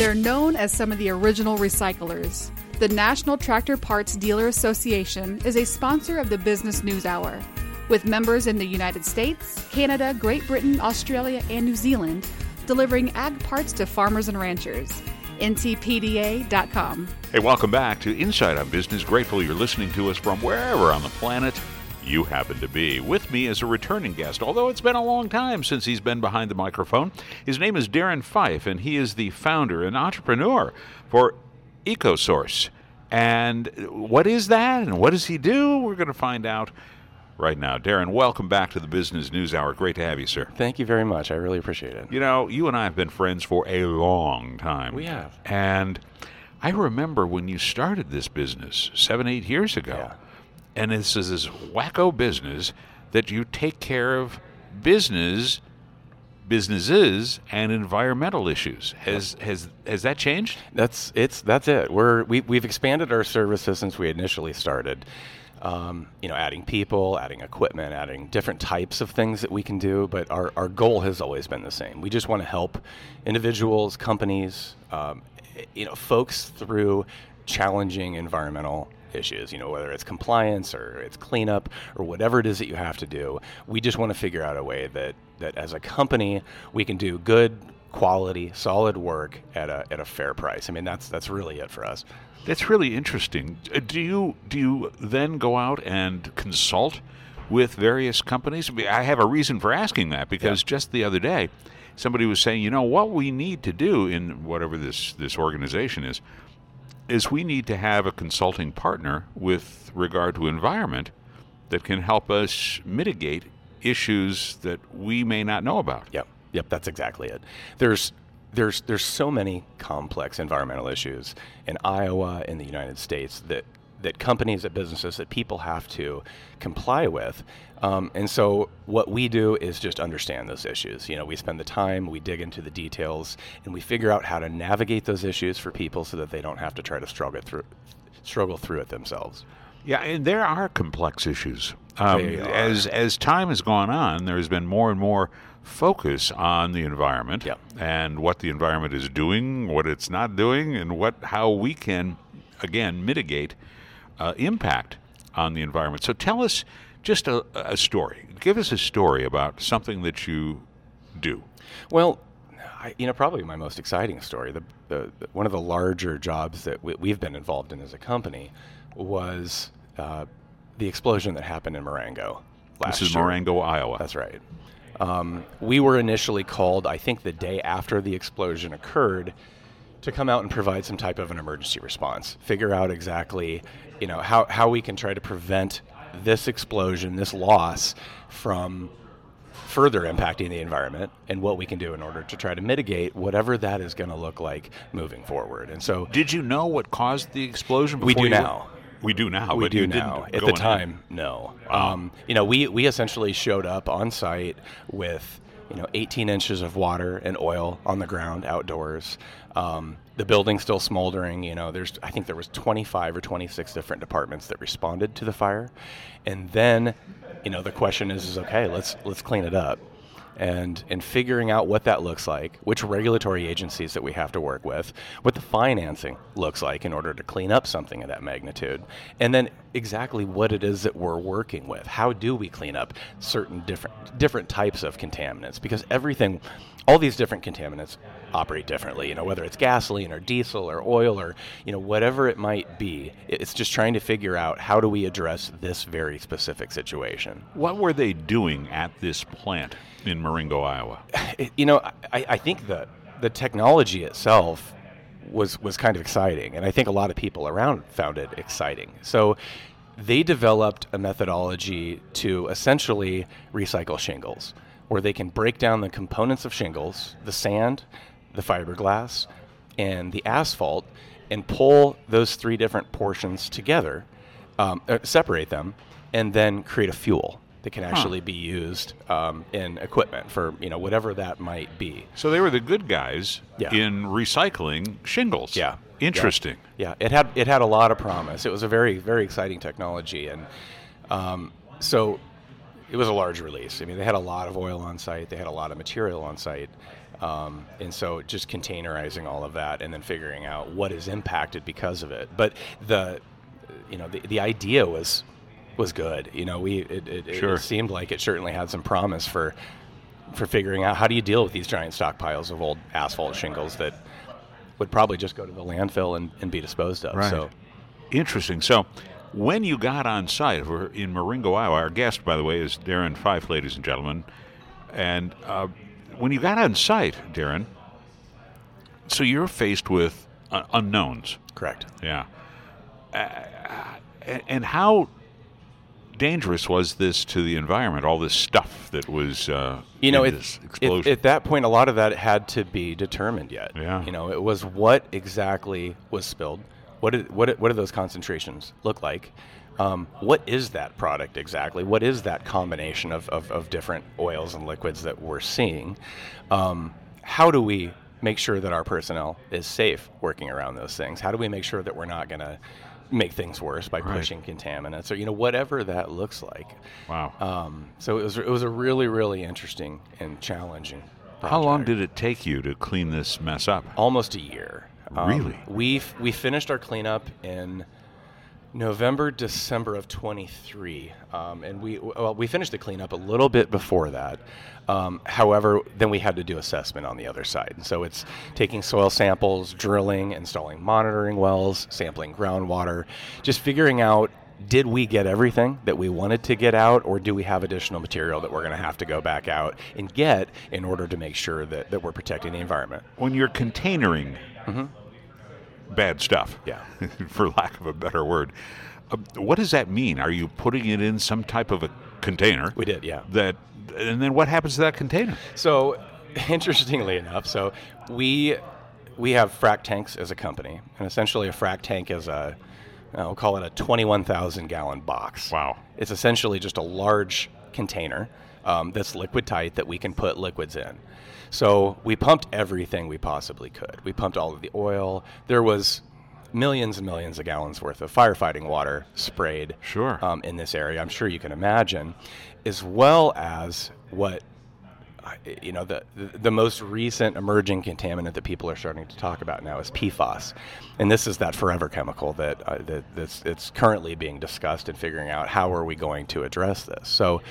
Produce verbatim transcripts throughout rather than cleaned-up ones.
They're known as some of the original recyclers. The National Tractor Parts Dealer Association is a sponsor of the Business News Hour, with members in the United States, Canada, Great Britain, Australia, and New Zealand, delivering ag parts to farmers and ranchers. N T P D A dot com. Hey, welcome back to Inside on Business. Grateful you're listening to us from wherever on the planet you happen to be. With me as a returning guest, although it's been a long time since he's been behind the microphone. His name is Darren Fife, and he is the founder and entrepreneur for EcoSource. And what is that, and what does he do? We're going to find out right now. Darren, welcome back to the Business News Hour. Great to have you, sir. Thank you very much. I really appreciate it. You know, you and I have been friends for a long time. We have. And I remember when you started this business seven, eight years ago. Yeah. And this is this wacko business that you take care of business, businesses, and environmental issues. Has has has that changed? That's it's that's it. We're we we've expanded our services since we initially started. Um, you know, adding people, adding equipment, adding different types of things that we can do. But our our goal has always been the same. We just want to help individuals, companies, um, you know, folks through challenging environmental issues, you know, whether it's compliance or it's cleanup or whatever it is that you have to do. We just want to figure out a way that, that as a company, we can do good, quality, solid work at a at a fair price. I mean, that's that's really it for us. That's really interesting. Do you do you then go out and consult with various companies? I have a reason for asking that, because yeah. just the other day, somebody was saying, you know, what we need to do in whatever this, this organization is, is we need to have a consulting partner with regard to environment that can help us mitigate issues that we may not know about. Yep, yep, that's exactly it. There's there's there's so many complex environmental issues in Iowa, in the United States, that that companies, that businesses, that people have to comply with. Um, and so what we do is just understand those issues. You know, we spend the time, we dig into the details, and we figure out how to navigate those issues for people so that they don't have to try to struggle through, struggle through it themselves. Yeah, and there are complex issues. Um, as as time has gone on, there's been more and more focus on the environment yep. and what the environment is doing, what it's not doing, and what how we can, again, mitigate uh, impact on the environment. So tell us just a, a story. Give us a story about something that you do. Well, I, you know, probably my most exciting story, the, the, the one of the larger jobs that we, we've been involved in as a company was uh, the explosion that happened in Marengo last This is year. Marengo, Iowa. That's right. Um, we were initially called, I think the day after the explosion occurred, to come out and provide some type of an emergency response, figure out exactly, you know, how, how we can try to prevent this explosion, this loss, from further impacting the environment, and what we can do in order to try to mitigate whatever that is going to look like moving forward. And so, did you know what caused the explosion? We do you now. Were? We do now. We but do you now. Didn't At go the in time, no. Wow. Um, you know, we we essentially showed up on site with, you know, eighteen inches of water and oil on the ground outdoors. Um, the building's still smoldering. You know, there's I think there was twenty-five or twenty-six different departments that responded to the fire, and then, you know, the question is, is okay, let's let's clean it up. And in figuring out what that looks like, which regulatory agencies that we have to work with, what the financing looks like in order to clean up something of that magnitude, and then exactly what it is that we're working with. How do we clean up certain different different types of contaminants? Because everything, all these different contaminants operate differently, you know, whether it's gasoline or diesel or oil or, you know, whatever it might be. It's just trying to figure out how do we address this very specific situation. What were they doing at this plant in Marengo, Iowa? It, you know, I, I think that the technology itself was was kind of exciting, and I think a lot of people around found it exciting. So they developed a methodology to essentially recycle shingles, where they can break down the components of shingles, the sand, the fiberglass, and the asphalt, and pull those three different portions together, um, uh, separate them, and then create a fuel that can actually huh. be used um, in equipment for, you know, whatever that might be. So they were the good guys yeah. in recycling shingles. Yeah. Interesting. Yeah. yeah, it had it had a lot of promise. It was a very, very exciting technology. And um, so it was a large release. I mean, they had a lot of oil on site. They had a lot of material on site. Um, and so just containerizing all of that and then figuring out what is impacted because of it. But the, you know, the, the idea was was good. You know, we it, it, Sure. it seemed like it certainly had some promise for for figuring out how do you deal with these giant stockpiles of old asphalt shingles that would probably just go to the landfill and, and be disposed of. Right. So Interesting. So when you got on site, we're in Marengo, Iowa. Our guest, by the way, is Darren Fife, ladies and gentlemen. And uh, when you got on site, Darren, so you're faced with uh, unknowns. correct. Yeah. Uh, and, and how dangerous was this to the environment, all this stuff that was uh, You know, in it, this it, explosion? at that point, a lot of that had to be determined yet. Yeah. You know, it was what exactly was spilled. What did, what did, what do those concentrations look like? Um, what is that product exactly? What is that combination of, of, of different oils and liquids that we're seeing? Um, how do we make sure that our personnel is safe working around those things? How do we make sure that we're not going to make things worse by Right. pushing contaminants or, you know, whatever that looks like? Wow. Um, so it was it was a really, really interesting and challenging project. How long did it take you to clean this mess up? Almost a year. Um, Really? We f- we finished our cleanup in November, December of twenty-three, um, and we well we finished the cleanup a little bit before that. Um, however, then we had to do assessment on the other side, and so it's taking soil samples, drilling, installing monitoring wells, sampling groundwater, just figuring out, did we get everything that we wanted to get out, or do we have additional material that we're going to have to go back out and get in order to make sure that, that we're protecting the environment? When you're containering bad stuff, Yeah. for lack of a better word, uh, what does that mean? Are you putting it in some type of a container? We did, yeah. That, and then what happens to that container? So, interestingly enough, so we we have frac tanks as a company, and essentially a frac tank is a, uh, we'll call it a twenty-one thousand gallon box. Wow. It's essentially just a large container um, that's liquid tight that we can put liquids in. So we pumped everything we possibly could. We pumped all of the oil. There was millions and millions of gallons worth of firefighting water sprayed Sure. um, in this area. I'm sure you can imagine, as well as what you know the, the the most recent emerging contaminant that people are starting to talk about now is P FAS, and this is that forever chemical that uh, that that's it's currently being discussed and figuring out how are we going to address this. So.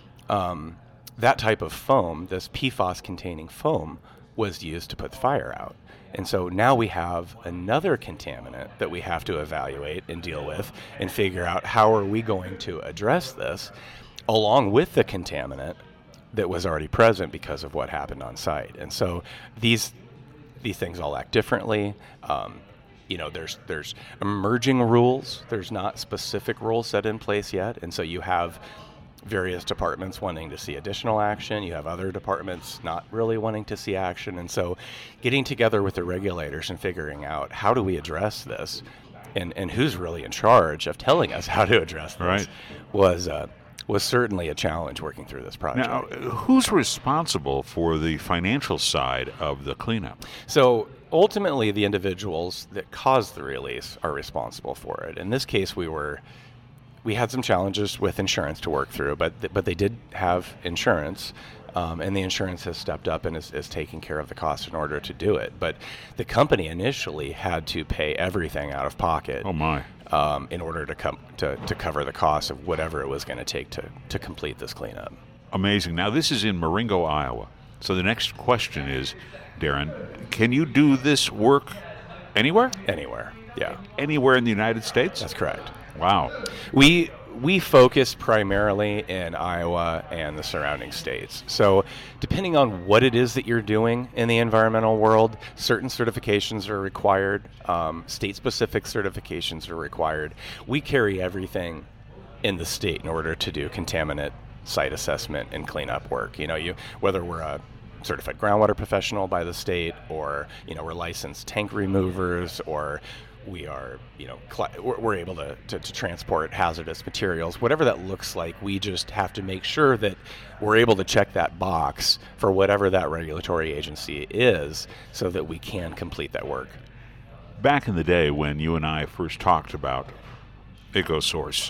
Um, That type of foam, this P FAS containing foam, was used to put the fire out. And so now we have another contaminant that we have to evaluate and deal with and figure out how are we going to address this along with the contaminant that was already present because of what happened on site. And so these these things all act differently. Um, you know, there's there's emerging rules. There's not specific rules set in place yet. And so you have various departments wanting to see additional action. You have other departments not really wanting to see action. And so getting together with the regulators and figuring out how do we address this and, and who's really in charge of telling us how to address this Right. was uh, was certainly a challenge working through this project. Now, who's responsible for the financial side of the cleanup? So ultimately, the individuals that caused the release are responsible for it. In this case, we were we had some challenges with insurance to work through, but th- but they did have insurance, um, and the insurance has stepped up and is, is taking care of the cost in order to do it. But the company initially had to pay everything out of pocket. Oh, my. Um, in order to come to, to cover the cost of whatever it was going to take to to complete this cleanup. Amazing. Now, this is in Marengo, Iowa. So the next question is, Darren, can you do this work anywhere? Anywhere, yeah, Anywhere in the United States? that's correct. Wow. We we focus primarily in Iowa and the surrounding states. So depending on what it is that you're doing in the environmental world, certain certifications are required. Um, state-specific certifications are required. We carry everything in the state in order to do contaminant site assessment and cleanup work. You know, you whether we're a certified groundwater professional by the state, or you know we're licensed tank removers, or we are, you know, cl- we're, we're able to, to, to transport hazardous materials, whatever that looks like. We just have to make sure that we're able to check that box for whatever that regulatory agency is so that we can complete that work. Back in the day when you and I first talked about EcoSource,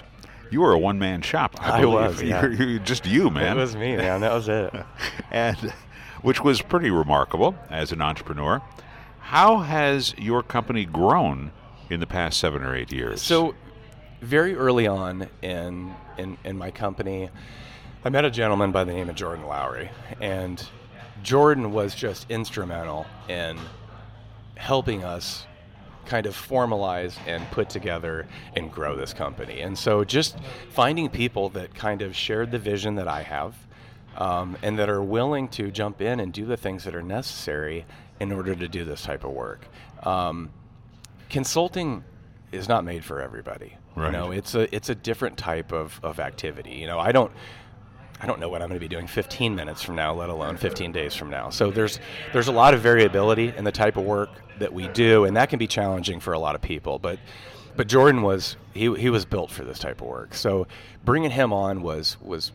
you were a one-man shop. I, I was, you, yeah. You're, you're just you, man. It was me, man. That was it. And which was pretty remarkable as an entrepreneur. How has your company grown in the past seven or eight years? So, very early on in in, in my company, I met a gentleman by the name of Jordan Lowry, and Jordan was just instrumental in helping us kind of formalize and put together and grow this company. And so just finding people that kind of shared the vision that I have, um, and that are willing to jump in and do the things that are necessary in order to do this type of work. Um, consulting is not made for everybody. Right. You know, it's a it's a different type of, of activity. You know, I don't I don't know what I'm going to be doing fifteen minutes from now, let alone fifteen days from now. So there's there's a lot of variability in the type of work that we do, and that can be challenging for a lot of people. But but Jordan was he he was built for this type of work. So bringing him on was was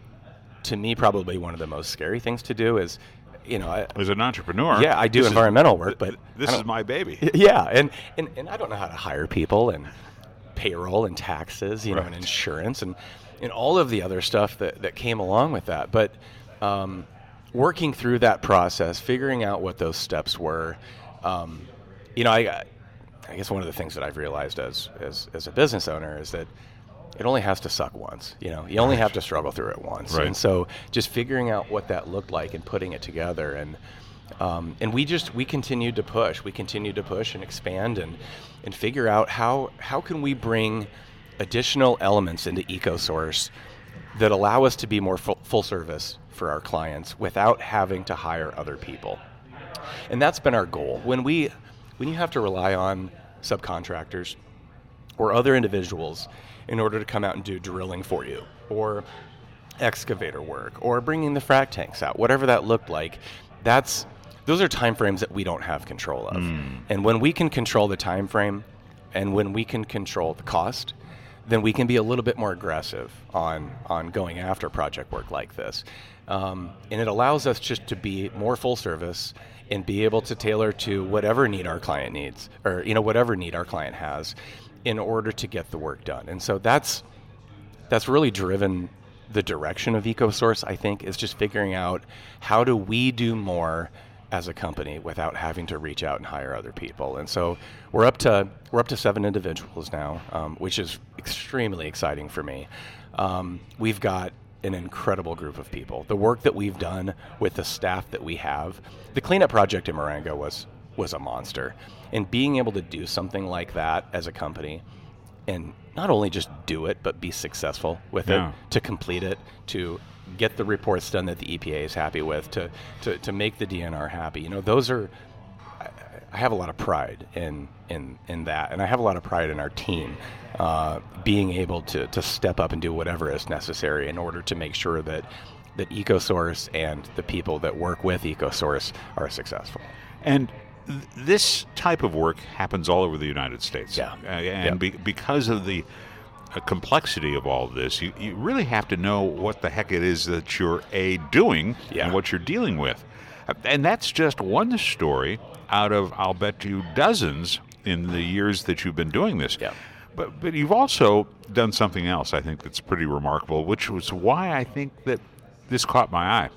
to me probably one of the most scary things to do. Is you know, I, as an entrepreneur, yeah, I do this environmental is, work, but this is my baby. Yeah, and, and and I don't know how to hire people and payroll and taxes, you know, right. and insurance and and all of the other stuff that, that came along with that. But um, working through that process, figuring out what those steps were, um, you know, I I guess one of the things that I've realized as as as a business owner is that it only has to suck once. You know, you only have to struggle through it once. Right. And so just figuring out what that looked like and putting it together. And um, and we just, we continued to push. We continued to push and expand and, and figure out how, how can we bring additional elements into EcoSource that allow us to be more full, full service for our clients without having to hire other people. And that's been our goal. When we, when you have to rely on subcontractors or other individuals in order to come out and do drilling for you, or excavator work, or bringing the frac tanks out, whatever that looked like, that's those are time frames that we don't have control of. Mm. And when we can control the time frame, and when we can control the cost, then we can be a little bit more aggressive on on going after project work like this. Um, and it allows us just to be more full service and be able to tailor to whatever need our client needs, or you know whatever need our client has, in order to get the work done. And so that's that's really driven the direction of EcoSource, I think, is just figuring out how do we do more as a company without having to reach out and hire other people. And so we're up to we're up to seven individuals now, um, which is extremely exciting for me. Um, we've got an incredible group of people. The work that we've done with the staff that we have, the cleanup project in Marengo was was a monster. And being able to do something like that as a company, and not only just do it, but be successful with yeah. it, to complete it, to get the reports done that the E P A is happy with, to, to, to make the D N R happy. You know, those are, I, I have a lot of pride in, in, in that. And I have a lot of pride in our team, uh, being able to, to step up and do whatever is necessary in order to make sure that, that EcoSource and the people that work with EcoSource are successful. And this type of work happens all over the United States. Yeah. Uh, and yep. be, because of the uh, complexity of all of this, you, you really have to know what the heck it is that you're, A, doing yeah. and what you're dealing with. Uh, and that's just one story out of, I'll bet you, dozens in the years that you've been doing this. Yeah. But, but you've also done something else, I think, that's pretty remarkable, which was why I think that this caught my eye.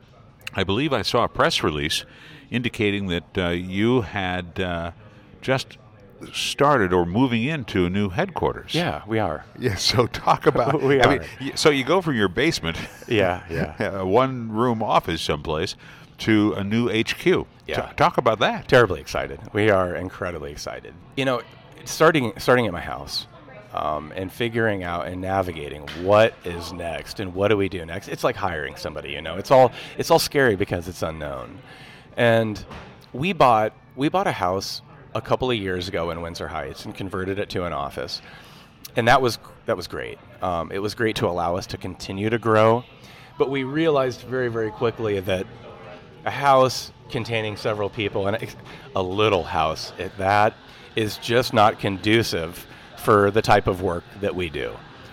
I believe I saw a press release indicating that uh, you had uh, just started or moving into a new headquarters. Yeah, we are. Yeah, so talk about... we I are. mean, y- so you go from your basement, yeah, yeah, a one-room office someplace, to a new H Q. Yeah. T- talk about that. Terribly excited. We are incredibly excited. You know, starting starting at my house, um, and figuring out and navigating what is next and what do we do next. It's like hiring somebody. You know, it's all it's all scary because it's unknown. And we bought we bought a house a couple of years ago in Windsor Heights and converted it to an office, and that was that was great. Um, it was great to allow us to continue to grow, but we realized very very quickly that a house containing several people and a little house at that is just not conducive for the type of work that we do.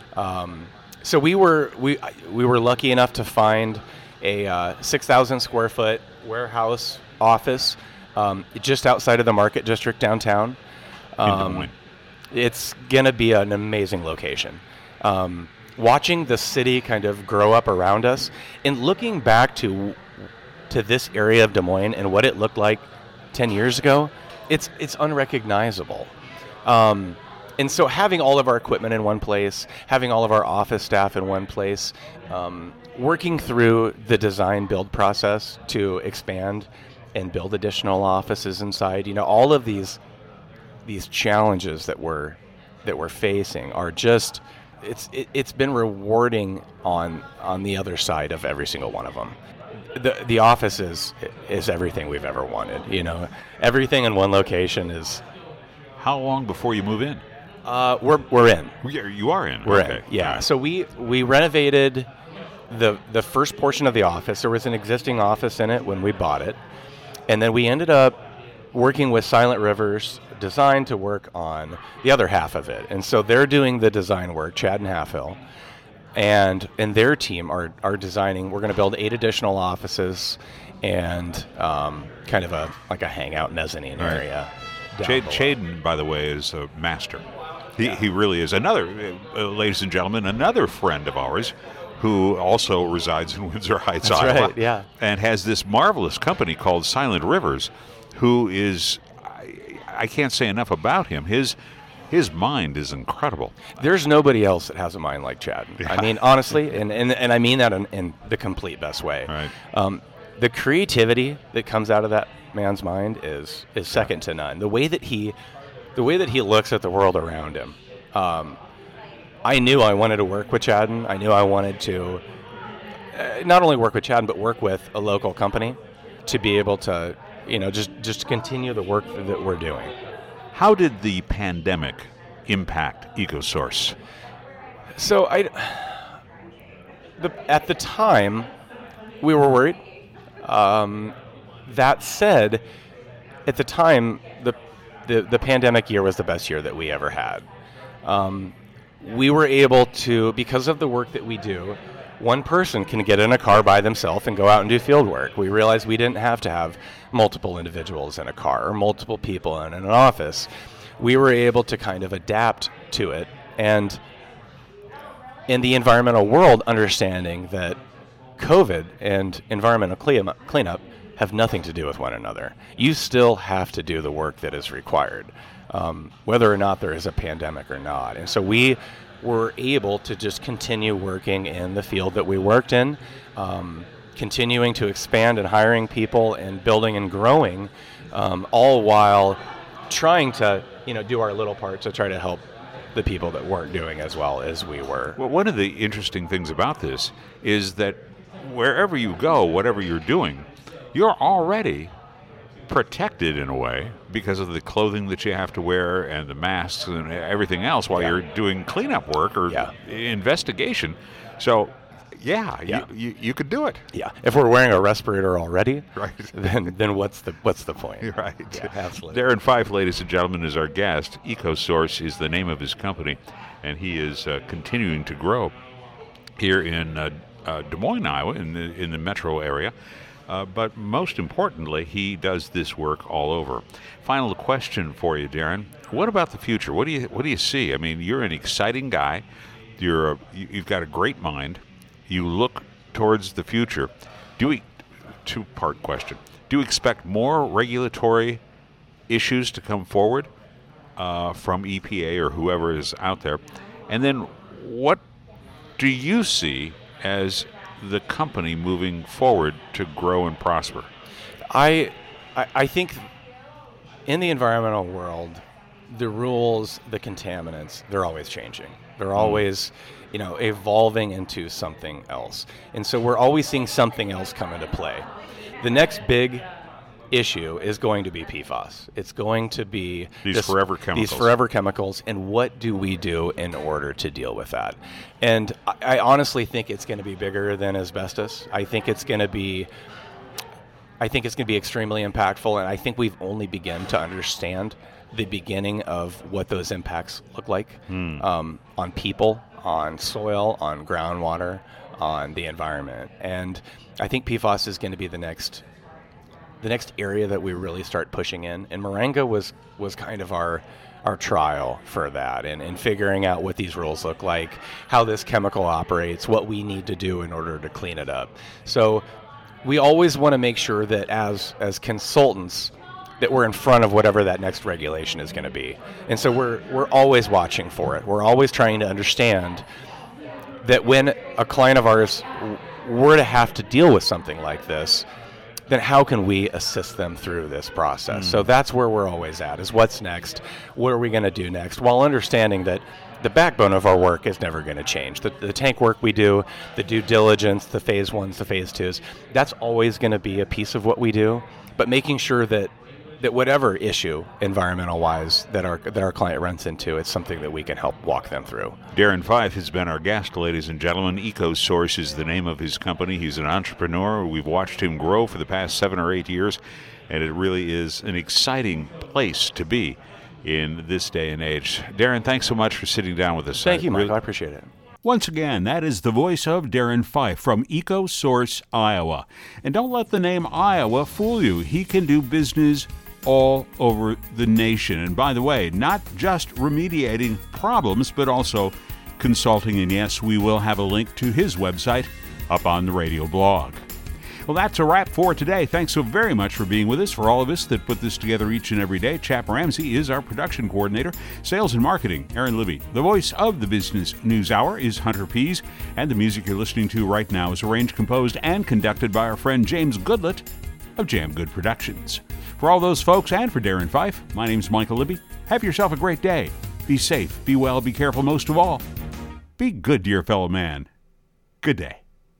Um, so we were we we were lucky enough to find a uh, six thousand square foot warehouse office um, just outside of the Market District downtown. Um, it's going to be an amazing location. Um, watching the city kind of grow up around us, and looking back to to this area of Des Moines and what it looked like ten years ago, it's it's unrecognizable. Um, and so having all of our equipment in one place, having all of our office staff in one place, um, working through the design build process to expand and build additional offices inside, you know, all of these these challenges that we're that we're facing are just it's it, it's been rewarding on on the other side of every single one of them. The the office is is everything we've ever wanted. You know, everything in one location is. How long before you move in? Uh, we're we're in. Yeah, you are in. We're okay. in. Yeah. Right. So we we renovated the the first portion of the office. There was an existing office in it when we bought it, and then we ended up working with Silent Rivers Design to work on the other half of it. And so they're doing the design work, Chad and Halfhill, and and their team are are designing. We're going to build eight additional offices and um, kind of a like a hangout mezzanine Right. area. down Chad, below. Chaden, by the way, is a master. He, he really is. Another, uh, ladies and gentlemen, another friend of ours who also resides in Windsor Heights, That's Iowa, right, yeah. and has this marvelous company called Silent Rivers, who is, I, I can't say enough about him. His his mind is incredible. There's nobody else that has a mind like Chad. I mean, honestly, and, and, and I mean that in, in the complete best way. Right. Um, the creativity that comes out of that man's mind is is second to none. The way that he, the way that he looks at the world around him. Um, I knew I wanted to work with Chadden. I knew I wanted to uh, not only work with Chadden, but work with a local company to be able to, you know, just just continue the work that we're doing. How did the pandemic impact EcoSource? So I, the, at the time, we were worried. Um, that said, at the time, the, the the pandemic year was the best year that we ever had. Um, we were able to, because of the work that we do, one person can get in a car by themselves and go out and do field work. We realized we didn't have to have multiple individuals in a car or multiple people in an office. We were able to kind of adapt to it. And in the environmental world, understanding that COVID and environmental cleanup, cleanup have nothing to do with one another. You still have to do the work that is required, um, whether or not there is a pandemic or not. And so we were able to just continue working in the field that we worked in, um, continuing to expand and hiring people and building and growing, um, all while trying to, you know, do our little part to try to help the people that weren't doing as well as we were. Well, one of the interesting things about this is that wherever you go, whatever you're doing, you're already protected in a way because of the clothing that you have to wear and the masks and everything else while Yeah. you're doing cleanup work or Yeah. investigation. So, yeah, Yeah. You, you you could do it. Yeah, if we're wearing a respirator already, Right. then then what's the what's the point? You're right. Yeah, absolutely. Darren Fife, ladies and gentlemen, is our guest. EcoSource is the name of his company, and he is uh, continuing to grow here in uh, uh, Des Moines, Iowa, in the in the metro area. Uh, but most importantly, he does this work all over. Final question for you, Darren. What about the future? What do you what do you see? I mean, you're an exciting guy. You're a, you- you've got a great mind. You look towards the future. Do we? Two-part question. Do you expect more regulatory issues to come forward uh, from E P A or whoever is out there? And then, what do you see as the company moving forward to grow and prosper? I, I I think in the environmental world, the rules, the contaminants, they're always changing. They're always, you know, evolving into something else. And so we're always seeing something else come into play. The next big issue is going to be P FAS. It's going to be These this- forever chemicals. These forever chemicals, and what do we do in order to deal with that? And I, I honestly think it's going to be bigger than asbestos. I think it's going to be I think it's going to be extremely impactful, and I think we've only begun to understand the beginning of what those impacts look like um, on people, on soil, on groundwater, on the environment. And I think P FAS is going to be the next the next area that we really start pushing in. And Moringa was was kind of our our trial for that, and, and figuring out what these rules look like, how this chemical operates, what we need to do in order to clean it up. So we always want to make sure that as as consultants that we're in front of whatever that next regulation is going to be. And so we're we're always watching for it. We're always trying to understand that when a client of ours were to have to deal with something like this, then how can we assist them through this process? Mm. So that's where we're always at, is what's next? What are we going to do next? While understanding that the backbone of our work is never going to change. The, the tank work we do, the due diligence, the phase ones, the phase twos, that's always going to be a piece of what we do. But making sure that that whatever issue, environmental-wise, that our that our client runs into, it's something that we can help walk them through. Darren Fife has been our guest, ladies and gentlemen. EcoSource is the name of his company. He's an entrepreneur. We've watched him grow for the past seven or eight years, and it really is an exciting place to be in this day and age. Darren, thanks so much for sitting down with us. Thank you, Michael. I appreciate it. Once again, that is the voice of Darren Fife from EcoSource, Iowa. And don't let the name Iowa fool you. He can do business all over the nation. And by the way, not just remediating problems, but also consulting. And yes, we will have a link to his website up on the radio blog. Well, that's a wrap for today. Thanks so very much for being with us. For all of us that put this together each and every day, Chap Ramsey is our production coordinator. Sales and marketing, Aaron Libby. The voice of the Business News Hour is Hunter Pease. And the music you're listening to right now is arranged, composed, and conducted by our friend James Goodlett of Jam Good Productions. For all those folks and for Darren Fife, my name's Michael Libby. Have yourself a great day. Be safe, be well, be careful, most of all. Be good to your fellow man. Good day.